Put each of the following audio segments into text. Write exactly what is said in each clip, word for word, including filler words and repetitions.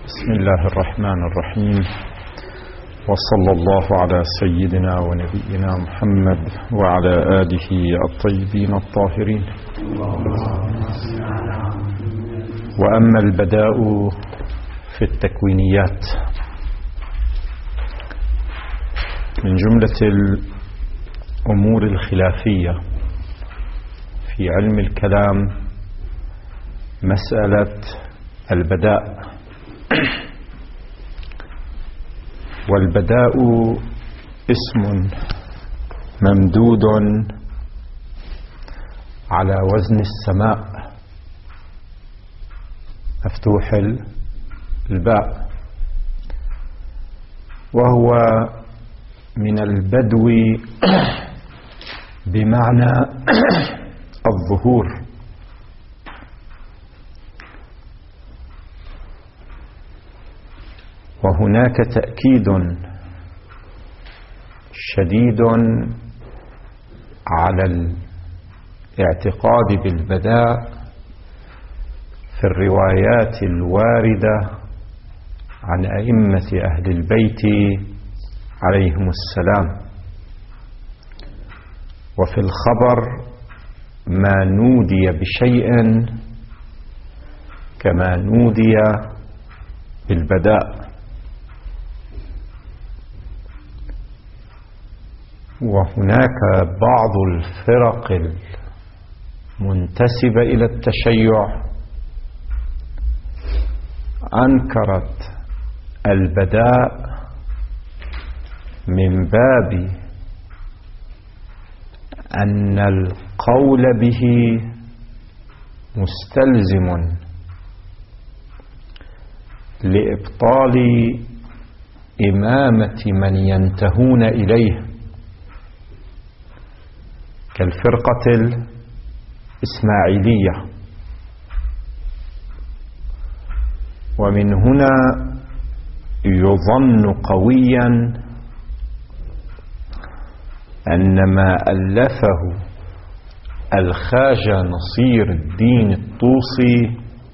بسم الله الرحمن الرحيم، وصلى الله على سيدنا ونبينا محمد وعلى آله الطيبين الطاهرين. وأما البداء في التكوينيات، من جملة الأمور الخلافية في علم الكلام مسألة البداء. والبداء اسم ممدود على وزن السماء مفتوح الباء، وهو من البدو بمعنى الظهور. وهناك تأكيد شديد على الاعتقاد بالبداء في الروايات الواردة عن أئمة أهل البيت عليهم السلام، وفي الخبر ما نودي بشيء كما نودي بالبداء. وهناك بعض الفرق المنتسبة إلى التشيع أنكرت البداء من باب أن القول به مستلزم لإبطال إمامة من ينتهون إليه، كالفرقة الإسماعيلية. ومن هنا يظن قويا أن ما ألفه الخواجة نصير الدين الطوسي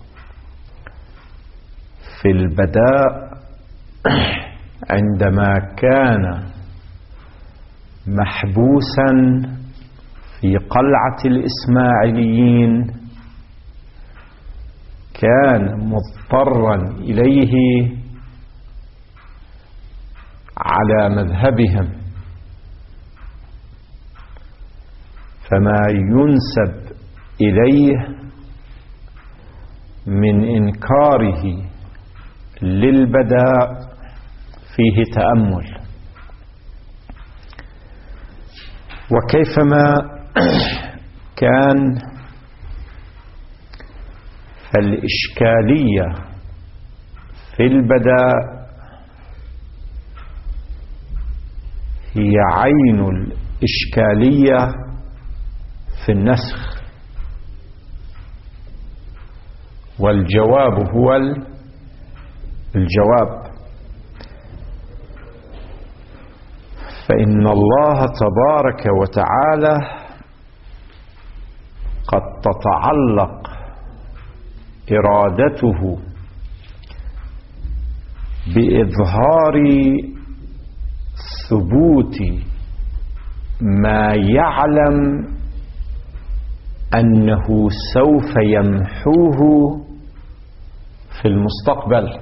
في البداء عندما كان محبوسا في قلعة الإسماعيليين كان مضطرا إليه على مذهبهم، فما ينسب إليه من إنكاره للبداء فيه تأمل. وكيفما كان فالإشكالية في البداء هي عين الإشكالية في النسخ، والجواب هو الجواب. فإن الله تبارك وتعالى قد تتعلق إرادته بإظهار ثبوت ما يعلم أنه سوف يمحوه في المستقبل.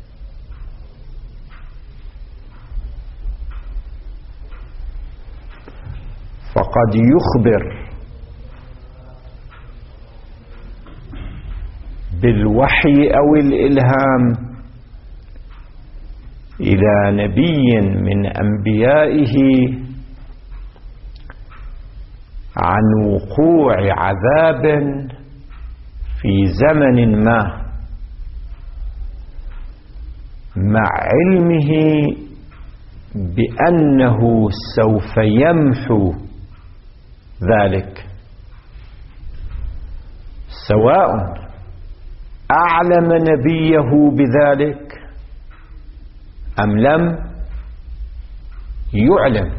فقد يخبر بالوحي أو الإلهام إلى نبي من أنبيائه عن وقوع عذاب في زمن ما، مع علمه بأنه سوف يمحو ذلك، سواء أعلم نبيه بذلك أم لم يعلم.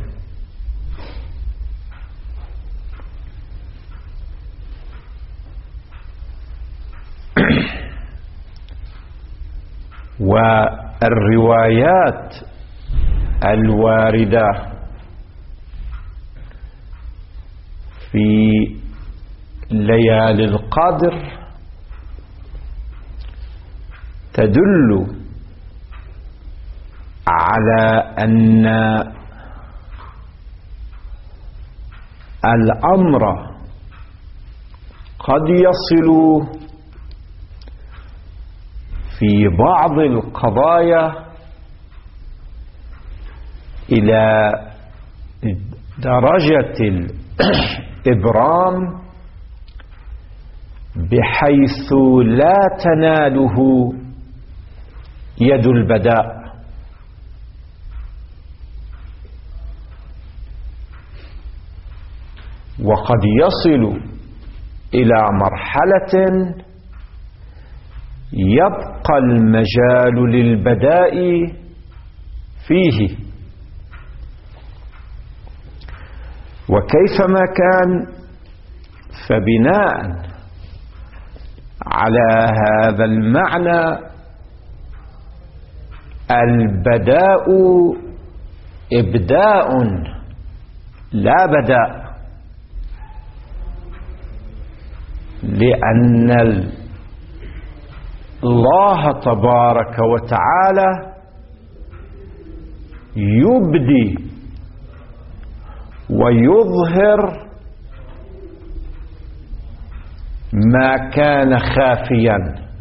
والروايات الواردة في ليالي القدر تدل على أن الأمر قد يصل في بعض القضايا إلى درجة الإبرام بحيث لا تناله يد البداء، وقد يصل إلى مرحلة يبقى المجال للبداء فيه. وكيفما كان فبناء على هذا المعنى البداء إبداء لا بداء، لأن الله تبارك وتعالى يبدي ويظهر ما كان خافيا،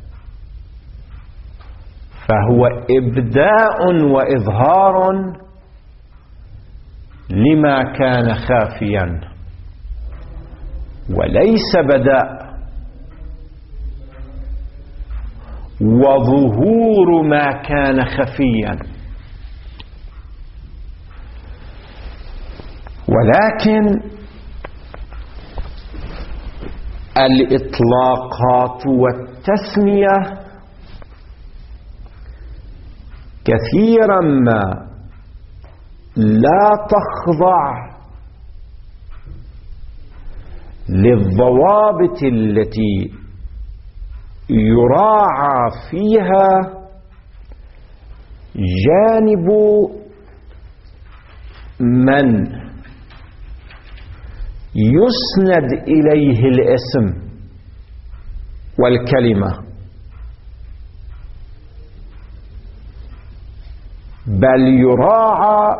فهو إبداء وإظهار لما كان خافيا وليس بداء وظهور ما كان خفيا. ولكن الإطلاقات والتسمية كثيرا ما لا تخضع للضوابط التي يراعى فيها جانب من يسند إليه الاسم والكلمة، بل يراعى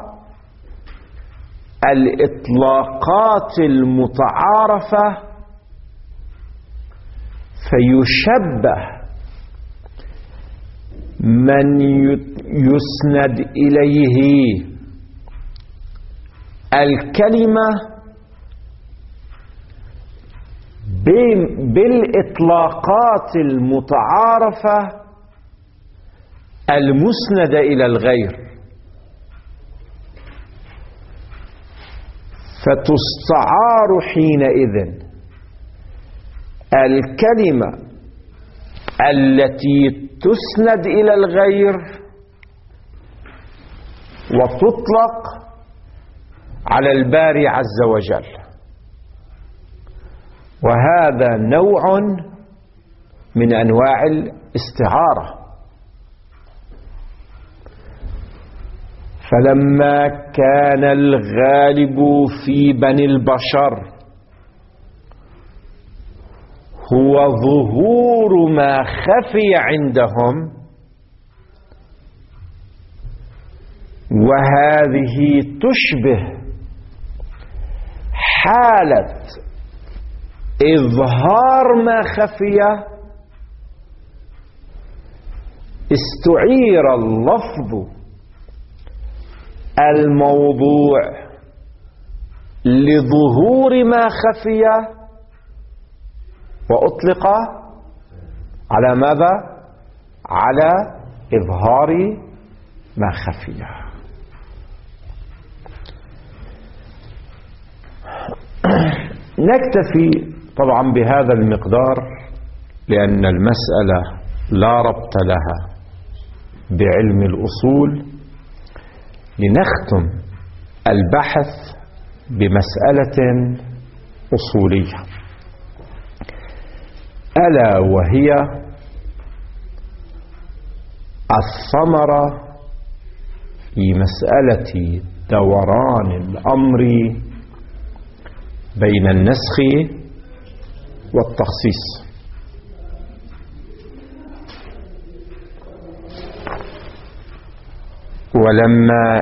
الإطلاقات المتعارفة فيشبه من يسند إليه الكلمة بالإطلاقات المتعارفة المسندة إلى الغير، فتستعار حينئذ الكلمة التي تسند إلى الغير وتطلق على الباري عز وجل. وهذا نوع من أنواع الاستعارة. فلما كان الغالب في بني البشر هو ظهور ما خفي عندهم، وهذه تشبه حالة إظهار ما خفي، استعير اللفظ الموضوع لظهور ما خفي وأطلق على ماذا؟ على إظهار ما خفي. نكتفي طبعا بهذا المقدار لأن المسألة لا ربط لها بعلم الأصول، لنختم البحث بمسألة أصولية ألا وهي الثمرة في مسألة دوران الأمر بين النسخ والتخصيص. ولما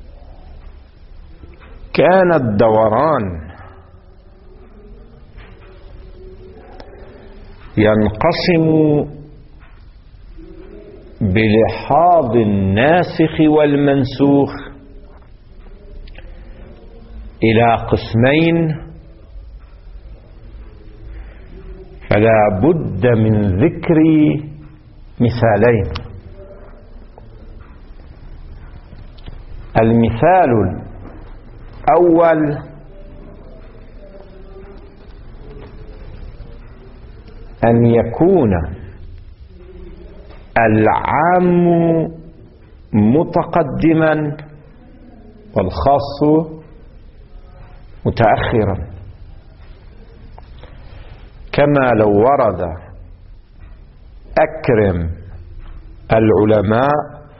كان الدوران ينقسم بلحاظ الناسخ والمنسوخ إلى قسمين، فلا بد من ذكر مثالين. المثال الأول أن يكون العام متقدما والخاص متأخرا، كما لو ورد أكرم العلماء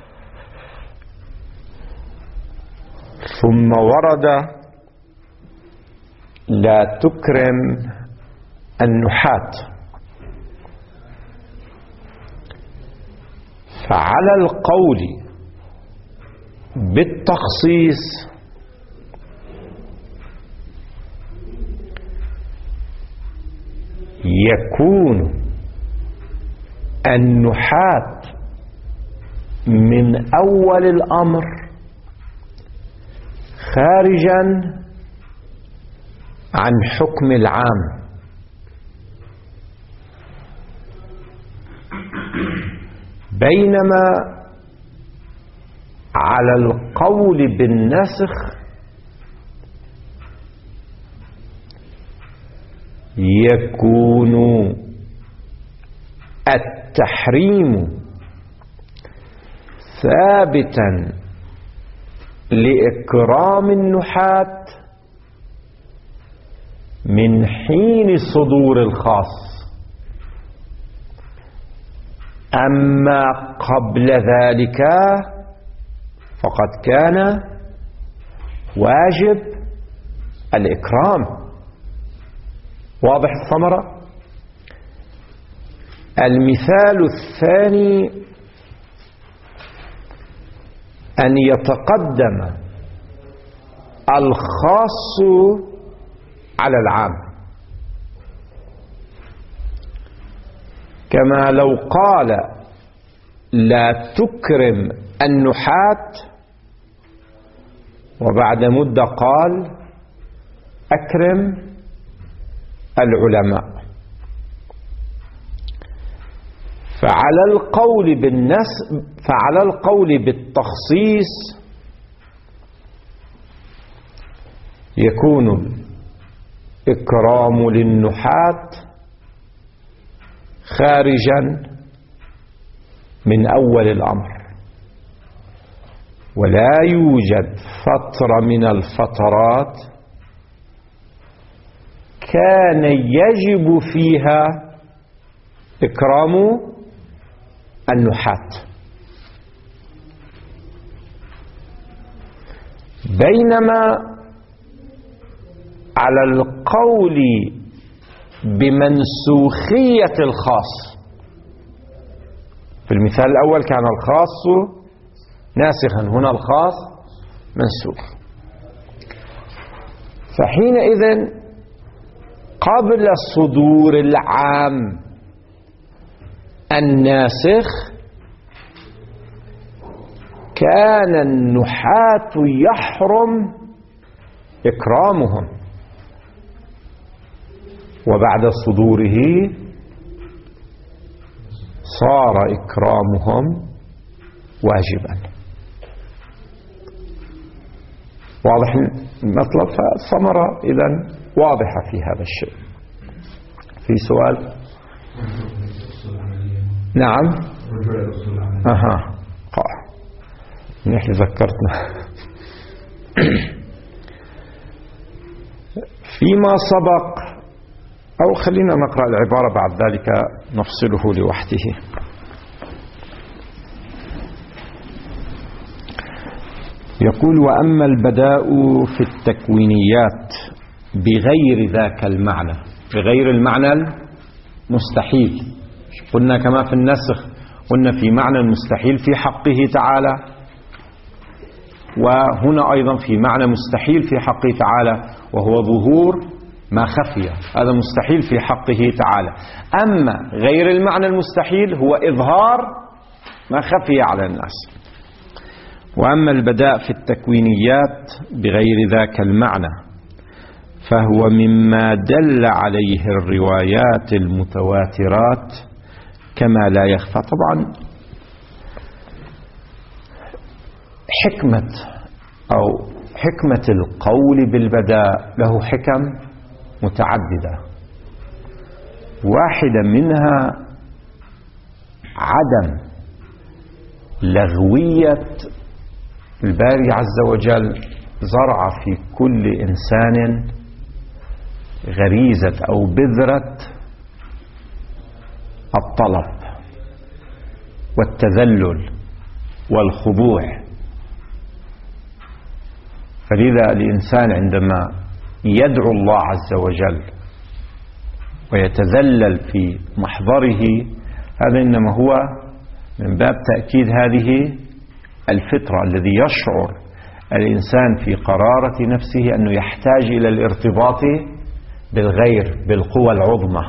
ثم ورد لا تكرم النحاة، فعلى القول بالتخصيص يكون النحاة من أول الأمر خارجا عن حكم العام، بينما على القول بالنسخ يكون التحريم ثابتا لإكرام النحاة من حين صدور الخاص، أما قبل ذلك فقد كان واجب الإكرام. واضح الثمرة؟ المثال الثاني أن يتقدم الخاص على العام، كما لو قال لا تكرم النحاة وبعد مدة قال أكرم العلماء، فعلى القول بالنس فعلى القول بالتخصيص يكون الإكرام للنحاة خارجا من أول الأمر، ولا يوجد فترة من الفترات كان يجب فيها إكرام النحاة، بينما على القول بمنسوخية الخاص في المثال الأول كان الخاص ناسخا، هنا الخاص منسوخ، فحينئذ قبل صدور العام الناسخ كان النحاة يحرم إكرامهم، وبعد صدوره صار إكرامهم واجبا. واضح المطلب؟ فالثمرة إذن واضحة في هذا الشيء. في سؤال؟ نعم. أها قاع نحن ذكرتنا. فيما سبق، أو خلينا نقرأ العبارة بعد ذلك نفصله لوحده. يقول: وأما البداء في التكوينيات بغير ذاك المعنى، بغير المعنى المستحيل. قلنا كما في النسخ، قلنا في معنى المستحيل في حقه تعالى، وهنا أيضا في معنى مستحيل في حقه تعالى، وهو ظهور ما خفي، هذا مستحيل في حقه تعالى. أما غير المعنى المستحيل هو إظهار ما خفي على الناس. وأما البداء في التكوينيات بغير ذاك المعنى فهو مما دل عليه الروايات المتواترات كما لا يخفى. طبعا حكمة أو حكمة القول بالبداء له حكم متعددة، واحدة منها عدم لغوية الباري عز وجل زرع في كل إنسان غريزة أو بذرة الطلب والتذلل والخضوع. فلذا الإنسان عندما يدعو الله عز وجل ويتذلل في محضره، هذا إنما هو من باب تأكيد هذه الفطرة الذي يشعر الإنسان في قرارة نفسه أنه يحتاج إلى الارتباط بالغير، بالقوى العظمى.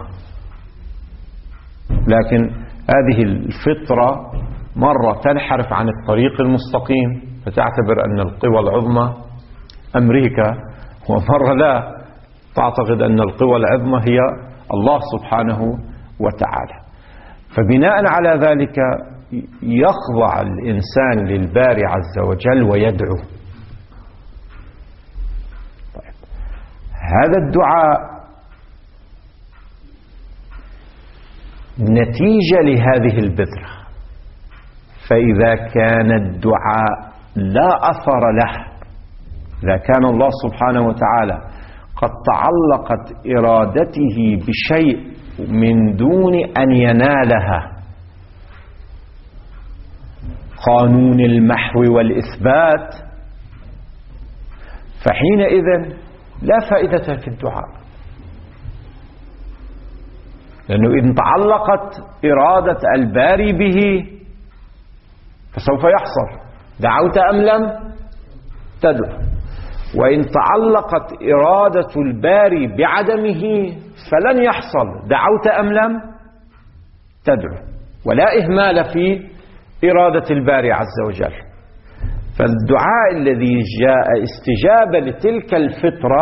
لكن هذه الفطرة مرة تنحرف عن الطريق المستقيم فتعتبر أن القوى العظمى أمريكا، ومرة لا، تعتقد أن القوى العظمى هي الله سبحانه وتعالى. فبناء على ذلك يخضع الإنسان للباري عز وجل ويدعو. طيب، هذا الدعاء نتيجة لهذه البذرة، فإذا كان الدعاء لا أثر له، إذا كان الله سبحانه وتعالى قد تعلقت إرادته بشيء من دون أن ينالها، قانون المحو والإثبات، فحينئذ لا فائدة في الدعاء، لأنه إن تعلقت إرادة الباري به فسوف يحصل، دعوت أم لم تدعو. وإن تعلقت إرادة الباري بعدمه فلن يحصل، دعوت أم لم تدعو. ولا إهمال في إرادة الباري عز وجل. فالدعاء الذي جاء استجابة لتلك الفطرة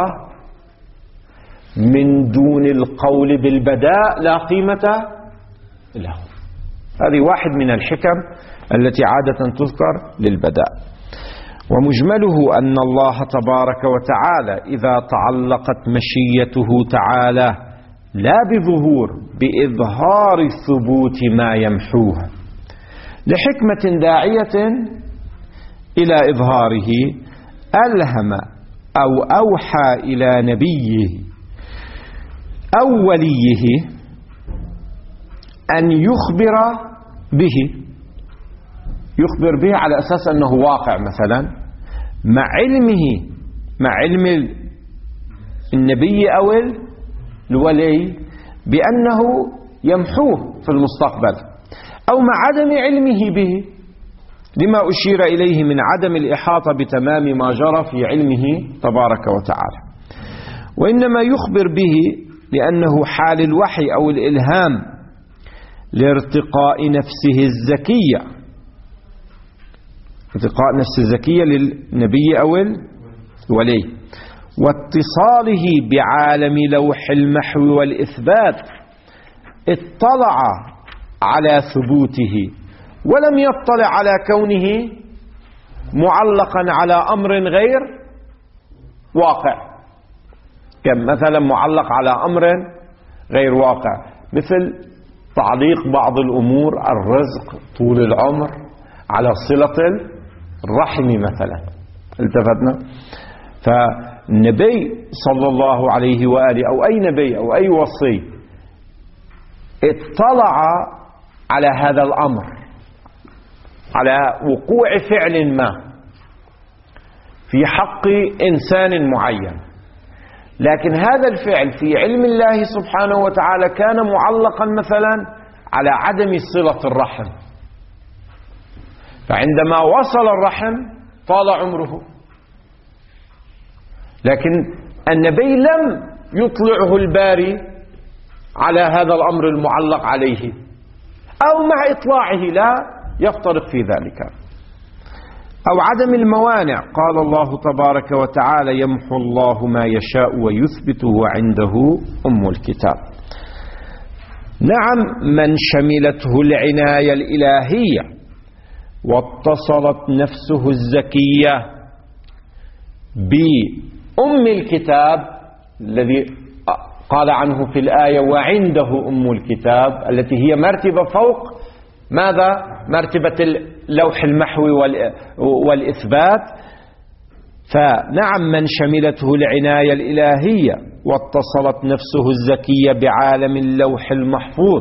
من دون القول بالبداء لا قيمة له. هذه واحد من الحكم التي عادة تذكر للبداء. ومجمله أن الله تبارك وتعالى إذا تعلقت مشيته تعالى لا بظهور بإظهار ثبوت ما يمحوه لحكمة داعية إلى إظهاره، ألهم أو أوحى إلى نبيه أو وليه أن يخبر به، يخبر به على أساس أنه واقع مثلا، مع علمه، مع علم النبي أو الولي بأنه يمحوه في المستقبل، أو مع عدم علمه به لما أشير إليه من عدم الإحاطة بتمام ما جرى في علمه تبارك وتعالى. وإنما يخبر به لأنه حال الوحي أو الإلهام لارتقاء نفسه الزكية، ارتقاء نفس الزكية للنبي أو الولي، واتصاله بعالم لوح المحو والإثبات، اطلع على ثبوته ولم يطلع على كونه معلقا على أمر غير واقع، كم مثلا معلق على أمر غير واقع، مثل تعليق بعض الأمور، الرزق، طول العمر، على صلة الرحم مثلا. التفتنا؟ فالنبي صلى الله عليه وآله أو أي نبي أو أي وصي اطلع على هذا الأمر، على وقوع فعل ما، في حق إنسان معين، لكن هذا الفعل في علم الله سبحانه وتعالى كان معلقا مثلا على عدم صلة الرحم، فعندما وصل الرحم طال عمره، لكن النبي لم يطلعه الباري على هذا الأمر المعلق عليه، أو مع إطلاعه لا يفترق في ذلك. أو عدم الموانع، قال الله تبارك وتعالى: يمحو الله ما يشاء ويثبت وعنده أم الكتاب. نعم، من شملته العناية الإلهية واتصلت نفسه الزكية بأم الكتاب الذي قال عنه في الآية: وعنده أم الكتاب، التي هي مرتبة فوق ماذا؟ مرتبة اللوح المحوي والإثبات. فنعم، من شملته العناية الإلهية واتصلت نفسه الزكية بعالم اللوح المحفوظ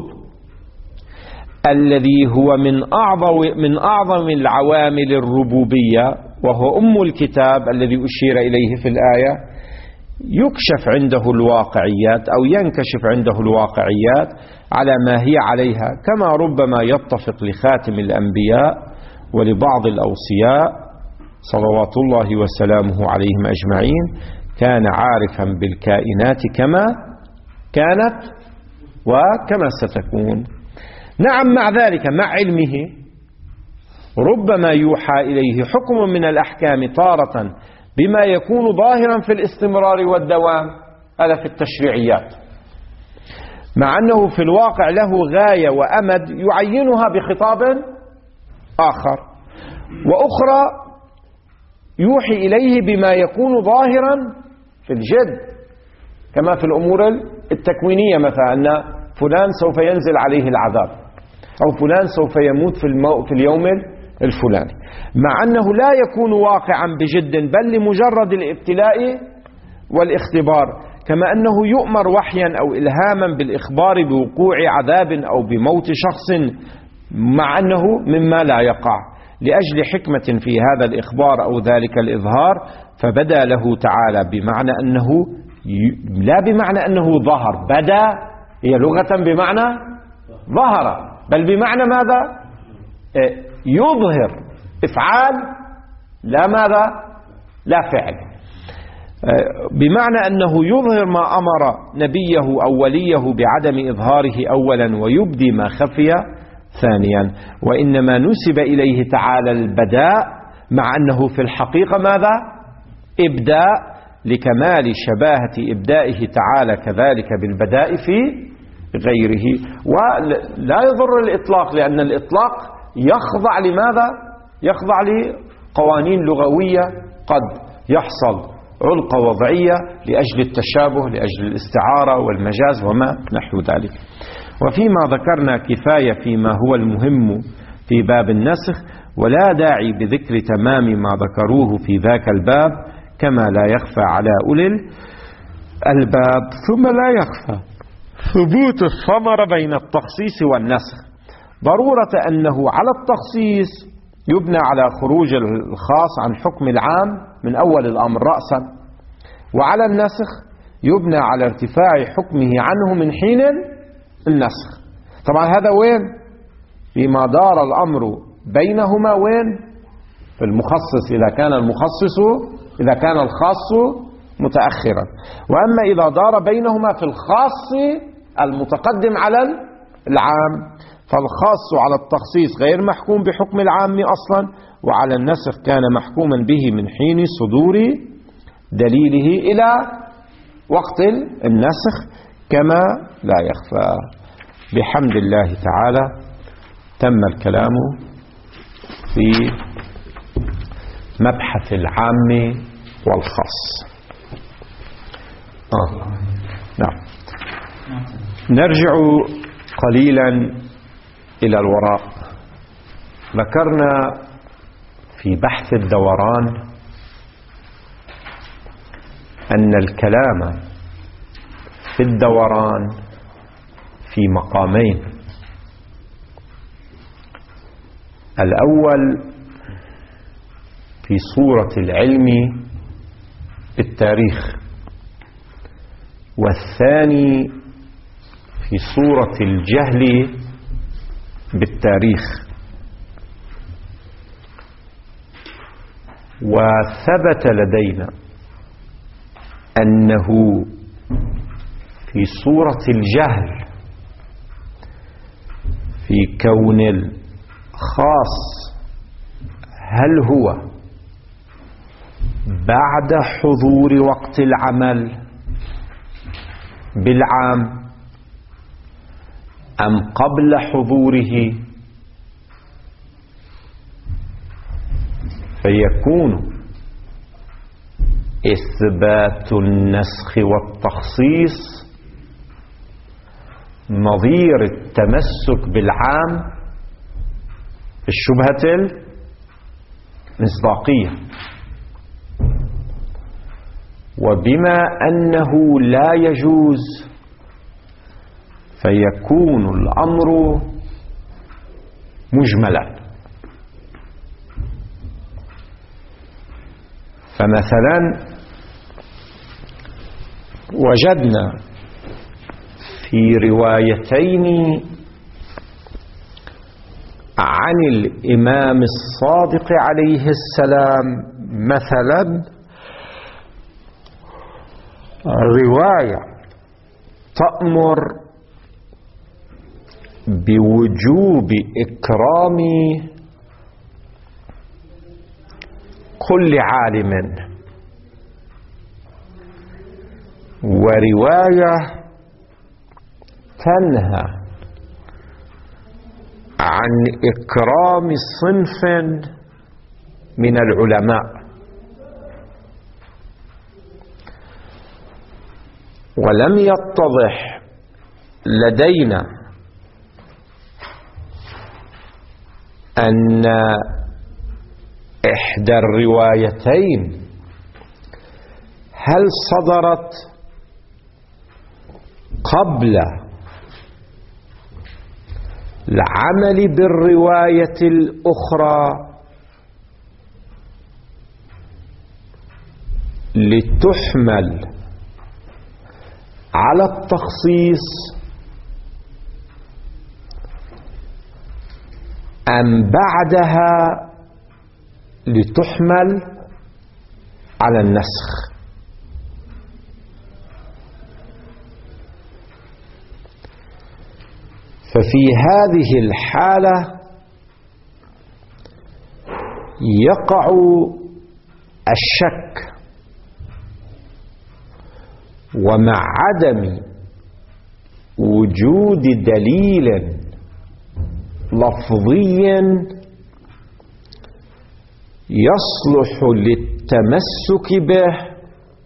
الذي هو من أعظم من أعظم العوامل الربوبية، وهو أم الكتاب الذي أشير إليه في الآية، يكشف عنده الواقعيات أو ينكشف عنده الواقعيات على ما هي عليها، كما ربما يتفق لخاتم الأنبياء ولبعض الأوصياء صلوات الله وسلامه عليهم أجمعين، كان عارفا بالكائنات كما كانت وكما ستكون. نعم، مع ذلك مع علمه ربما يوحى إليه حكم من الأحكام تارة بما يكون ظاهرا في الاستمرار والدوام، هذا في التشريعيات، مع أنه في الواقع له غاية وأمد يعينها بخطاب آخر، وأخرى يوحي إليه بما يكون ظاهرا في الجد، كما في الأمور التكوينية، مثلا أن فلان سوف ينزل عليه العذاب، أو فلان سوف يموت في, المو... في اليوم الفلاني، مع أنه لا يكون واقعا بجد بل لمجرد الابتلاء والاختبار، كما أنه يؤمر وحيا أو إلهاما بالإخبار بوقوع عذاب أو بموت شخص مع أنه مما لا يقع، لأجل حكمة في هذا الإخبار أو ذلك الإظهار، فبدا له تعالى بمعنى أنه ي... لا بمعنى أنه ظهر، بدا هي لغة بمعنى ظهر، بل بمعنى ماذا؟ يظهر إفعال لا ماذا؟ لا فعل، بمعنى أنه يظهر ما أمر نبيه أو وليه بعدم إظهاره أولا ويبدي ما خفي ثانيا، وإنما نسب إليه تعالى البداء، مع أنه في الحقيقة ماذا؟ إبداء، لكمال شباهة إبدائه تعالى كذلك بالبداء في غيره. ولا يضر الإطلاق، لأن الإطلاق يخضع لماذا؟ يخضع لقوانين لغوية قد يحصل علقة وضعية لأجل التشابه، لأجل الاستعارة والمجاز وما نحو ذلك. وفيما ذكرنا كفاية فيما هو المهم في باب النسخ، ولا داعي بذكر تمام ما ذكروه في ذاك الباب، كما لا يخفى على أولي الباب. ثم لا يخفى ثبوت الثمرة بين التخصيص والنسخ، ضرورة أنه على التخصيص يبنى على خروج الخاص عن حكم العام من أول الأمر رأسا، وعلى النسخ يبنى على ارتفاع حكمه عنه من حين النسخ. طبعا هذا وين؟ فيما دار الأمر بينهما، وين؟ في المخصص، إذا كان المخصص إذا كان الخاص متأخرا، وأما إذا دار بينهما في الخاص المتقدم على العام، فالخاص على التخصيص غير محكوم بحكم العام أصلا، وعلى النسخ كان محكوما به من حين صدور دليله إلى وقت النسخ، كما لا يخفى. بحمد الله تعالى تم الكلام في مبحث العام والخاص. آه. نعم. نرجع قليلا إلى الوراء. ذكرنا في بحث الدوران أن الكلام في الدوران في مقامين: الأول في صورة العلم بالتاريخ، والثاني في صورة الجهل بالتاريخ. وثبت لدينا أنه في صورة الجهل في كون الخاص هل هو بعد حضور وقت العمل بالعام أم قبل حضوره، فيكون إثبات النسخ والتخصيص نظير التمسك بالعام في الشبهة المصداقية. وبما أنه لا يجوز فيكون الأمر مجملا. فمثلا وجدنا في روايتين عن الإمام الصادق عليه السلام، مثلا رواية تأمر بوجوب إكرام كل عالم، ورواية تنهى عن إكرام صنف من العلماء. ولم يتضح لدينا أن إحدى الروايتين هل صدرت قبل العمل بالرواية الأخرى لتحمل على التخصيص، أم بعدها لتحمل على النسخ. ففي هذه الحالة يقع الشك، ومع عدم وجود دليل لفظي يصلح للتمسك به،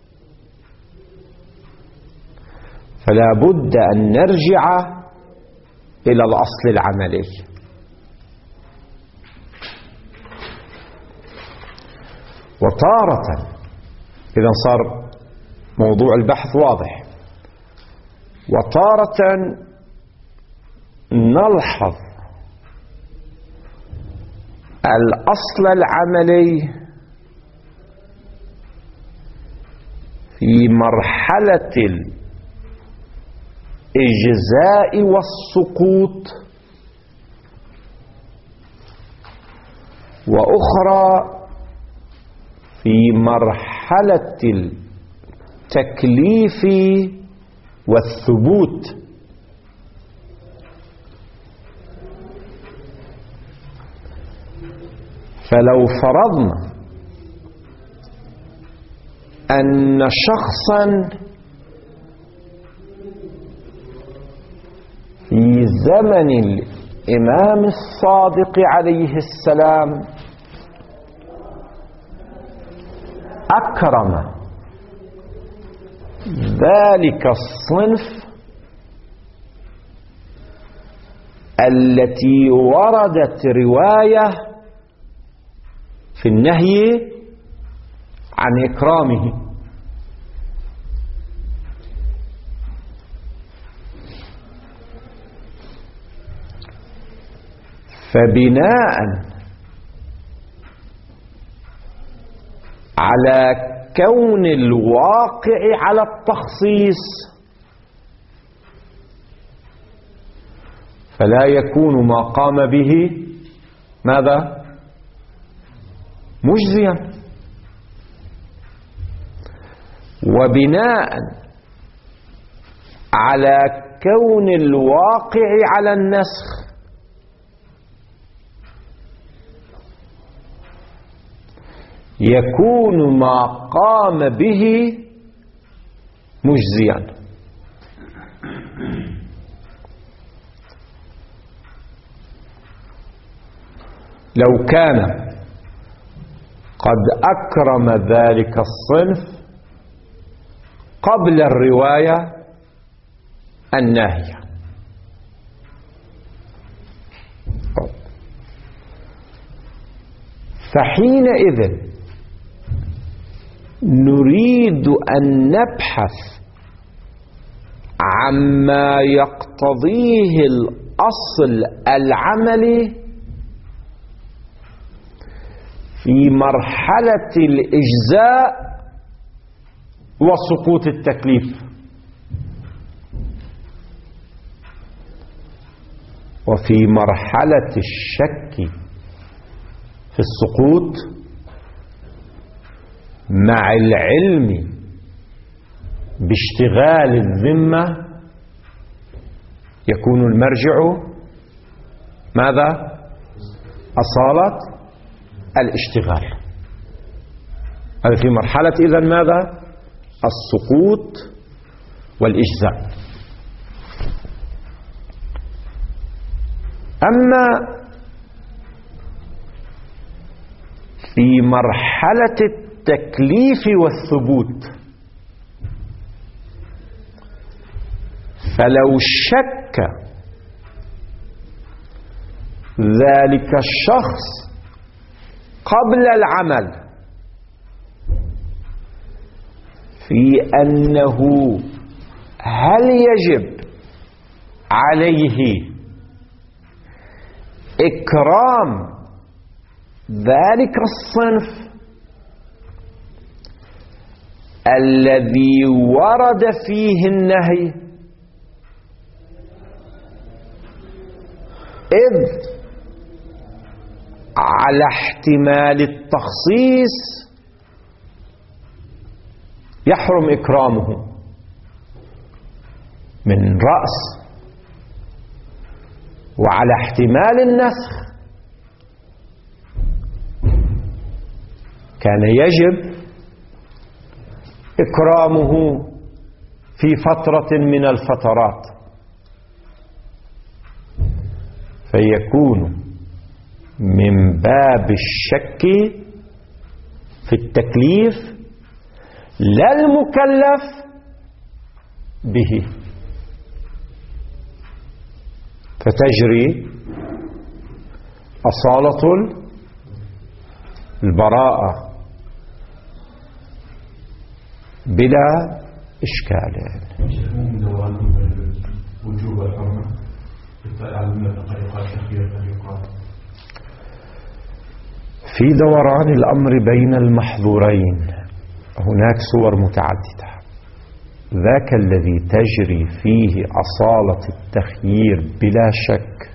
فلا بد أن نرجع إلى الأصل العملي. وتارة إذا صار موضوع البحث واضح، وتارة نلحظ الأصل العملي في مرحلة الإجزاء والسقوط، وأخرى في مرحلة التكليف والثبوت. فلو فرضنا أن شخصا في زمن الإمام الصادق عليه السلام أكرم ذلك الصنف التي وردت رواية في النهي عن إكرامه، فبناء على كون الواقع على التخصيص، فلا يكون ما قام به ماذا؟ مجزيا. وبناء على كون الواقع على النسخ يكون ما قام به مجزيا. لو كان قد أكرم ذلك الصنف قبل الرواية الناهية، فحينئذ نريد أن نبحث عما يقتضيه الأصل العملي في مرحلة الإجزاء وسقوط التكليف، وفي مرحلة الشك في السقوط مع العلم باشتغال الذمة يكون المرجع ماذا؟ أصالة الاشتغال. هذا في مرحلة إذن ماذا؟ السقوط والإجزاء. أما في مرحلة التكليف والثبوت فلو شك ذلك الشخص قبل العمل في أنه هل يجب عليه إكرام ذلك الصنف الذي ورد فيه النهي، إذ على احتمال التخصيص يحرم إكرامه من رأس، وعلى احتمال النسخ كان يجب إكرامه في فترة من الفترات، فيكون من باب الشك في التكليف لا المكلف به، فتجري أصالة البراءة بلا إشكال. وجوب الحرمة في دوران الأمر بين المحظورين هناك صور متعددة. ذاك الذي تجري فيه أصالة التخيير بلا شك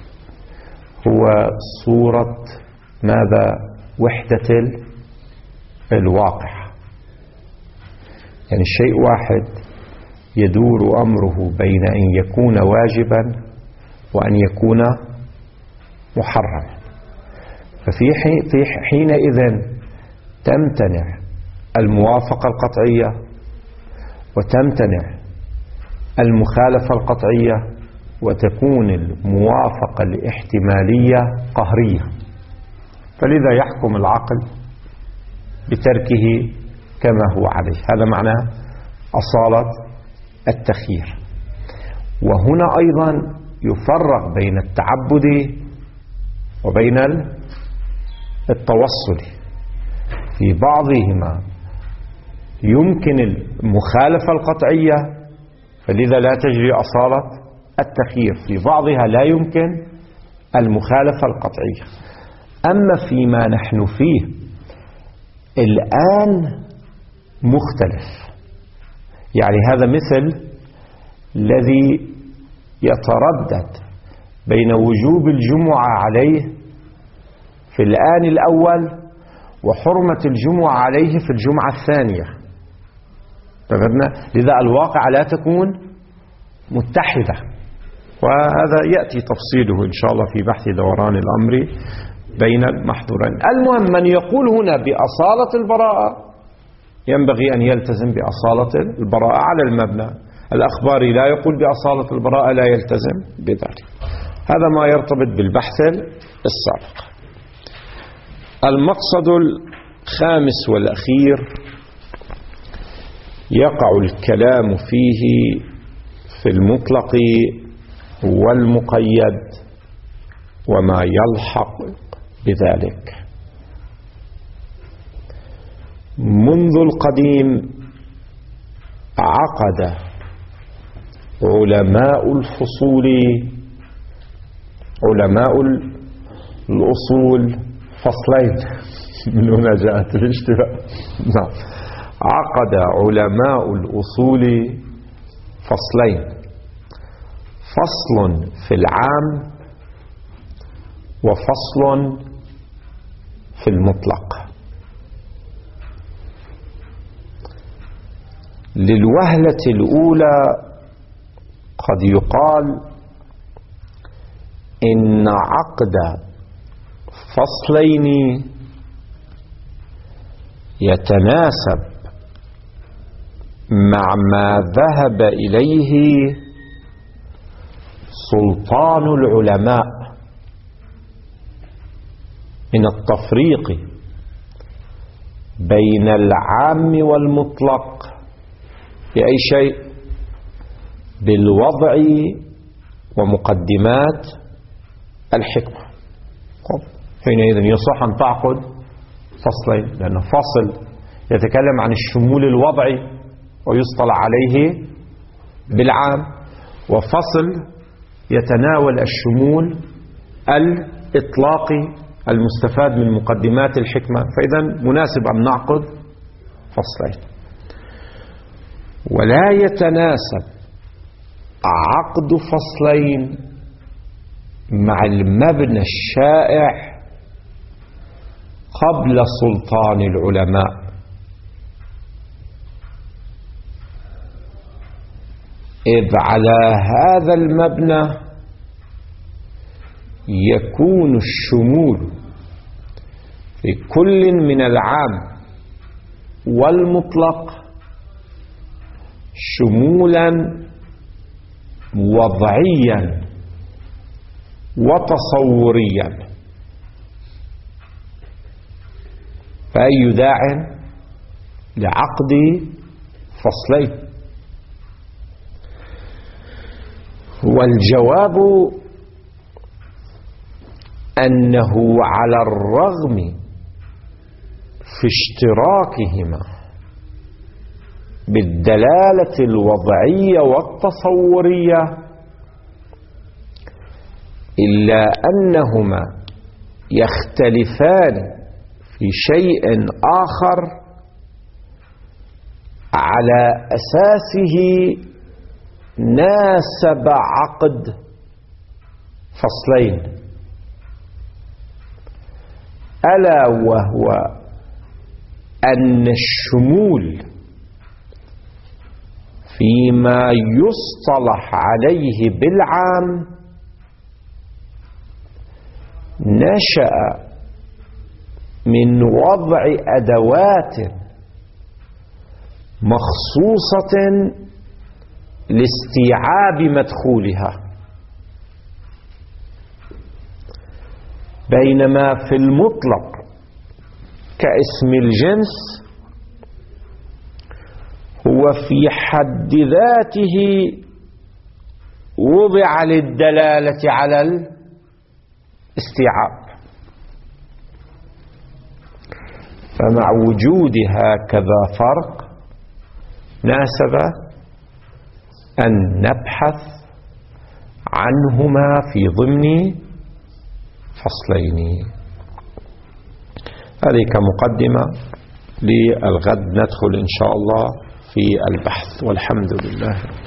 هو صورة ماذا؟ وحدة الواقع. يعني شيء واحد يدور أمره بين أن يكون واجبا وأن يكون محرما، ففي حينئذ تمتنع الموافقة القطعية وتمتنع المخالفة القطعية، وتكون الموافقة الاحتمالية قهرية، فلذا يحكم العقل بتركه كما هو عليه. هذا معناه أصالة التخيير. وهنا أيضا يفرق بين التعبد وبين التوصل. في بعضهما يمكن المخالفة القطعية فلذا لا تجري أصالة التخيير، في بعضها لا يمكن المخالفة القطعية. أما فيما نحن فيه الآن مختلف. يعني هذا مثل الذي يتردد بين وجوب الجمعة عليه في الآن الأول وحرمة الجمعة عليه في الجمعة الثانية. لذا الواقع لا تكون متحدة، وهذا يأتي تفصيله إن شاء الله في بحث دوران الأمر بين المحظورين. المهم من يقول هنا بأصالة البراءة ينبغي أن يلتزم بأصالة البراءة على المبنى الأخباري، لا يقول بأصالة البراءة لا يلتزم بذلك. هذا ما يرتبط بالبحث السابق. المقصد الخامس والأخير يقع الكلام فيه في المطلق والمقيد وما يلحق بذلك. منذ القديم عقد علماء الفصول علماء الأصول فصلين من هنا جاءت الاشتباه. نعم، عقد علماء الأصول فصلين: فصل في العام وفصل في المطلق. للوهلة الأولى قد يقال إن عقد فصلين يتناسب مع ما ذهب إليه سلطان العلماء من التفريق بين العام والمطلق بأي شيء؟ بالوضع ومقدمات الحكمة. حينئذ يصح أن تعقد فصلين، لأن فصل يتكلم عن الشمول الوضعي ويصطلح عليه بالعام، وفصل يتناول الشمول الإطلاقي المستفاد من مقدمات الحكمة. فإذا مناسب أن نعقد فصلين. ولا يتناسب عقد فصلين مع المبنى الشائع قبل سلطان العلماء، إذ على هذا المبنى يكون الشمول في كل من العام والمطلق شمولا وضعيا وتصوريا. فأي داع لعقد فصلين؟ والجواب أنه على الرغم في اشتراكهما بالدلالة الوضعية والتصورية، إلا أنهما يختلفان في شيء آخر على أساسه ناسب عقد فصلين، ألا وهو أن الشمول فيما يصطلح عليه بالعام نشأ من وضع أدوات مخصوصة لاستيعاب مدخولها، بينما في المطلق كاسم الجنس هو في حد ذاته وضع للدلالة على الاستيعاب، فمع وجود هكذا فرق ناسب أن نبحث عنهما في ضمن فصلين. هذه كمقدمة للغد ندخل إن شاء الله في البحث، والحمد لله.